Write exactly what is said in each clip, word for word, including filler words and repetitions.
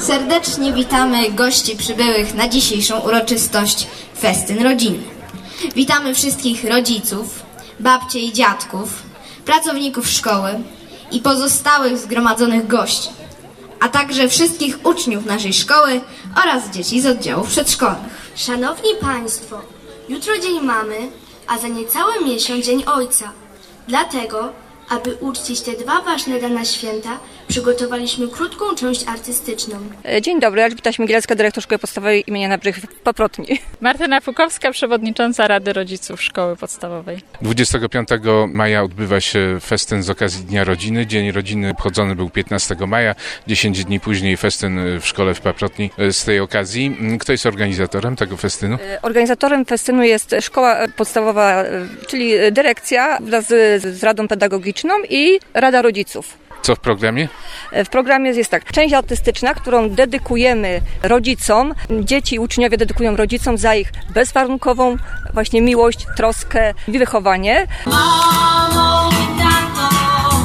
Serdecznie witamy gości przybyłych na dzisiejszą uroczystość Festyn Rodzinny. Witamy wszystkich rodziców, babcie i dziadków, pracowników szkoły i pozostałych zgromadzonych gości, a także wszystkich uczniów naszej szkoły oraz dzieci z oddziałów przedszkolnych. Szanowni Państwo, jutro Dzień Mamy, a za niecały miesiąc Dzień Ojca. Dlatego, aby uczcić te dwa ważne dane święta, przygotowaliśmy krótką część artystyczną. Dzień dobry, Elżbieta Śmigielecka, dyrektor Szkoły Podstawowej imienia Na Brzeg w Paprotni. Martyna Fukowska, przewodnicząca Rady Rodziców Szkoły Podstawowej. dwudziestego piątego maja odbywa się festyn z okazji Dnia Rodziny. Dzień Rodziny obchodzony był piętnastego maja, dziesięć dni później festyn w szkole w Paprotni z tej okazji. Kto jest organizatorem tego festynu? Organizatorem festynu jest Szkoła Podstawowa, czyli dyrekcja wraz z, z Radą Pedagogiczną i Rada Rodziców. Co w programie? W programie jest tak, część artystyczna, którą dedykujemy rodzicom. Dzieci i uczniowie dedykują rodzicom za ich bezwarunkową właśnie miłość, troskę i wychowanie. Mamo i tato,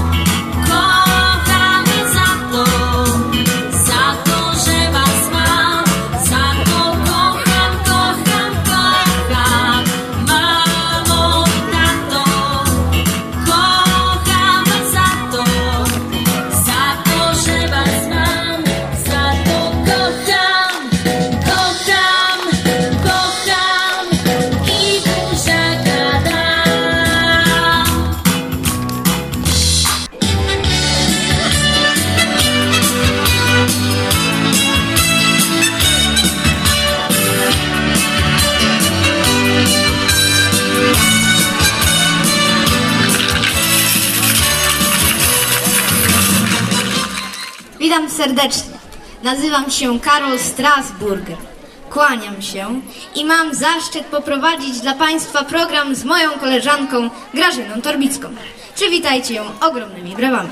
kochamy za to, za to, że was mam, za to kocham, kocham, kocham. Mamo i tato, kocham was za to, za to, że was mam, za to kocham, kocham, kocham i buziaka dam. Witam serdecznie. Nazywam się Karol Strasburger. Kłaniam się i mam zaszczyt poprowadzić dla Państwa program z moją koleżanką Grażyną Torbicką. Przywitajcie ją ogromnymi brawami.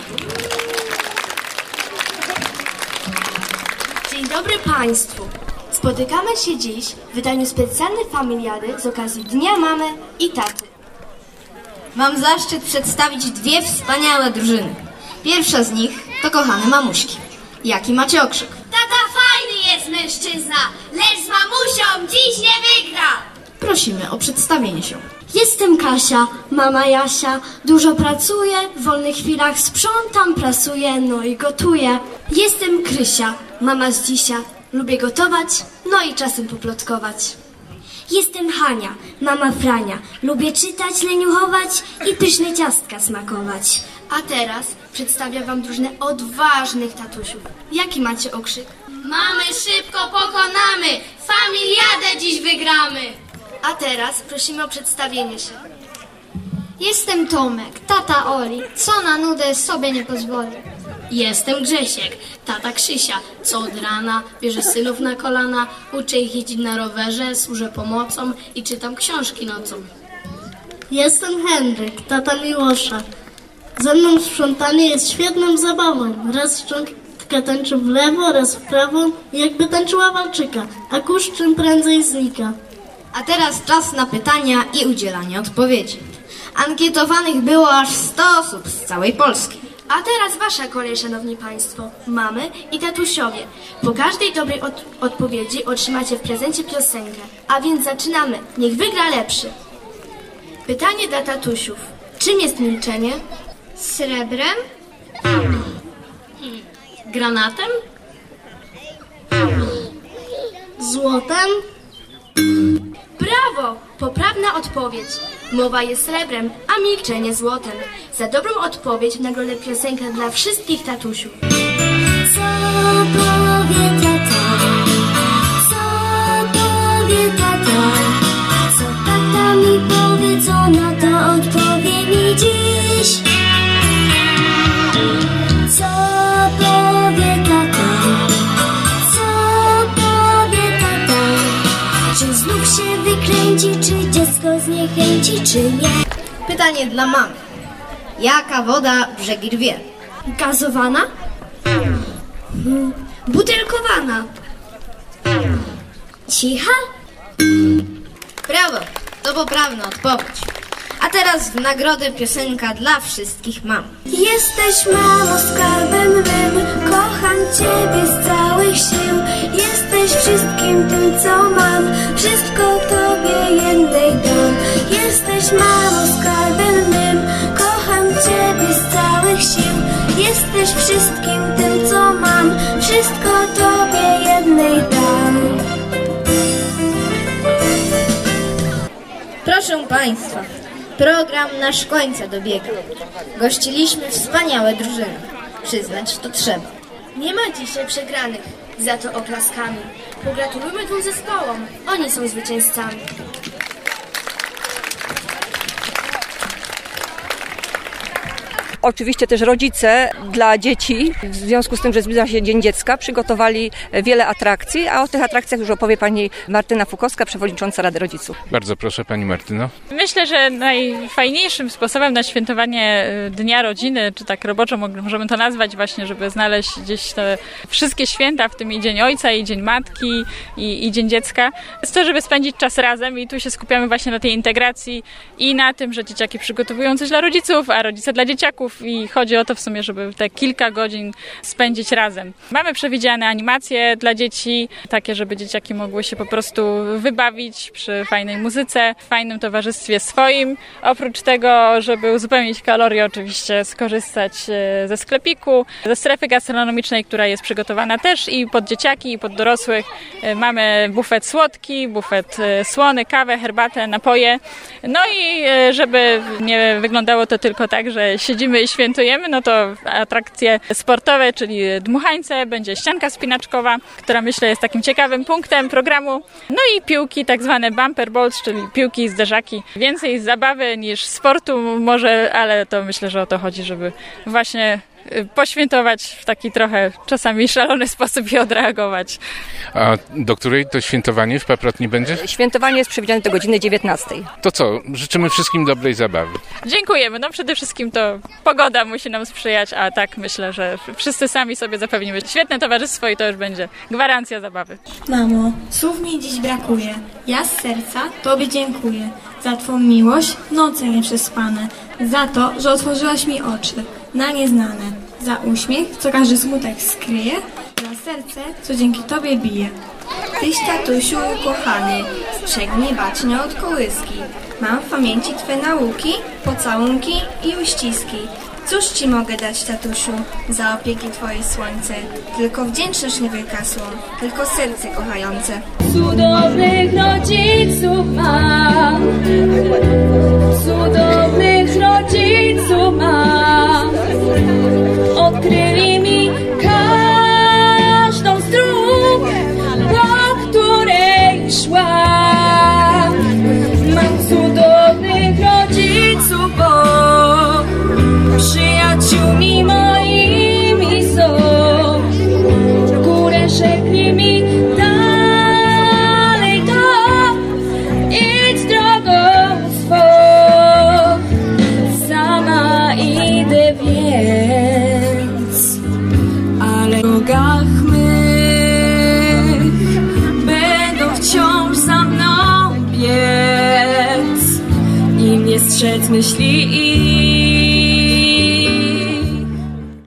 Dzień dobry Państwu. Spotykamy się dziś w wydaniu specjalnej familiady z okazji Dnia Mamy i Taty. Mam zaszczyt przedstawić dwie wspaniałe drużyny. Pierwsza z nich to kochane mamuśki. Jaki macie okrzyk? Tata fajny jest mężczyzna, lecz z mamusią dziś nie wygra. Prosimy o przedstawienie się. Jestem Kasia, mama Jasia. Dużo pracuję, w wolnych chwilach sprzątam, prasuję, no i gotuję. Jestem Krysia, mama z dzisia. Lubię gotować, no i czasem poplotkować. Jestem Hania, mama Frania. Lubię czytać, leniuchować i pyszne ciastka smakować. A teraz przedstawię wam drużynę odważnych tatusiów. Jaki macie okrzyk? Mamy szybko pokonamy, familiadę dziś wygramy. A teraz prosimy o przedstawienie się. Jestem Tomek, tata Oli, co na nudę sobie nie pozwoli. Jestem Grzesiek, tata Krzysia, co od rana bierze synów na kolana, uczę ich jeździć na rowerze, służę pomocą i czytam książki nocą. Jestem Henryk, tata Miłosza. Ze mną sprzątanie jest świetną zabawą. Raz szczęka tańczy w lewo, raz w prawo, jakby tańczyła walczyka, a kurz czym prędzej znika. A teraz czas na pytania i udzielanie odpowiedzi. Ankietowanych było aż sto osób z całej Polski. A teraz wasza kolej, szanowni państwo, mamy i tatusiowie. Po każdej dobrej od- odpowiedzi otrzymacie w prezencie piosenkę. A więc zaczynamy. Niech wygra lepszy. Pytanie dla tatusiów. Czym jest milczenie? Srebrem? Granatem? Złotem? Brawo! Poprawna odpowiedź. Mowa jest srebrem, a milczenie złotem. Za dobrą odpowiedź w nagrodę piosenka dla wszystkich tatusiów. Co powie tata? Co powie tata? Co tata mi powie, co na to odpowie mi dziś? Co powie tata? Co powie tata? Czy znów się wykręci, czy dziecko zniechęci, czy nie? Pytanie dla mamy. Jaka woda brzegi rwie? Gazowana? Hmm. Butelkowana? Cicha? Brawo, to poprawna odpowiedź. A teraz w nagrodę piosenka dla wszystkich mam. Jesteś mamo skarbem mym, kocham ciebie z całych sił. tym, co mam. Wszystko Tobie jednej dam. Jesteś mamą skarbem mym, kocham Ciebie z całych sił. Jesteś wszystkim tym, co mam. Wszystko Tobie jednej dam. Proszę Państwa, program nasz końca dobiega. Gościliśmy wspaniałe drużyny. Przyznać to trzeba. Nie ma dzisiaj przegranych, za to oklaskami. Pogratulujmy dwóm zespołom, oni są zwycięzcami. Oczywiście też rodzice dla dzieci, w związku z tym, że zbliża się Dzień Dziecka, przygotowali wiele atrakcji, a o tych atrakcjach już opowie pani Martyna Fukowska, przewodnicząca Rady Rodziców. Bardzo proszę, pani Martyno. Myślę, że najfajniejszym sposobem na świętowanie Dnia Rodziny, czy tak roboczo możemy to nazwać właśnie, żeby znaleźć gdzieś te wszystkie święta, w tym i Dzień Ojca, i Dzień Matki, i, i Dzień Dziecka, jest to, żeby spędzić czas razem i tu się skupiamy właśnie na tej integracji i na tym, że dzieciaki przygotowują coś dla rodziców, a rodzice dla dzieciaków. I chodzi o to w sumie, żeby te kilka godzin spędzić razem. Mamy przewidziane animacje dla dzieci, takie, żeby dzieciaki mogły się po prostu wybawić przy fajnej muzyce, w fajnym towarzystwie swoim. Oprócz tego, żeby uzupełnić kalorie, oczywiście skorzystać ze sklepiku, ze strefy gastronomicznej, która jest przygotowana też i pod dzieciaki, i pod dorosłych. Mamy bufet słodki, bufet słony, kawę, herbatę, napoje. No i żeby nie wyglądało to tylko tak, że siedzimy i świętujemy, no to atrakcje sportowe, czyli dmuchańce, będzie ścianka spinaczkowa, która myślę jest takim ciekawym punktem programu. No i piłki, tak zwane bumper balls, czyli piłki, zderzaki. Więcej zabawy niż sportu może, ale to myślę, że o to chodzi, żeby właśnie poświętować w taki trochę czasami szalony sposób i odreagować. A do której to świętowanie w Paprotni będzie? Świętowanie jest przewidziane do godziny dziewiętnastej. To co? Życzymy wszystkim dobrej zabawy. Dziękujemy. No przede wszystkim to pogoda musi nam sprzyjać, a tak myślę, że wszyscy sami sobie zapewnimy świetne towarzystwo i to już będzie gwarancja zabawy. Mamo, słów mi dziś brakuje. Ja z serca Tobie dziękuję za Twą miłość, noce nieprzespane, za to, że otworzyłaś mi oczy na nieznane, za uśmiech, co każdy smutek skryje, za serce, co dzięki Tobie bije. Tyś, tatusiu kochany, strzegnij bacznia od kołyski. Mam w pamięci Twe nauki, pocałunki i uściski. Cóż Ci mogę dać, tatusiu, za opieki Twoje słońce? Tylko wdzięczność nie wykasłą, tylko serce kochające. Cudownych rodziców mam, cudownych rodziców mam. Odkryli mi każdą z dróg, po której szłam. Mam cudownych rodziców, bo przyjaciółmi moimi są. Górę rzekli mi dalej to, idź drogą swą. Sama idę więc, ale w drogach mych będą wciąż za mną biec i mnie strzec myśli.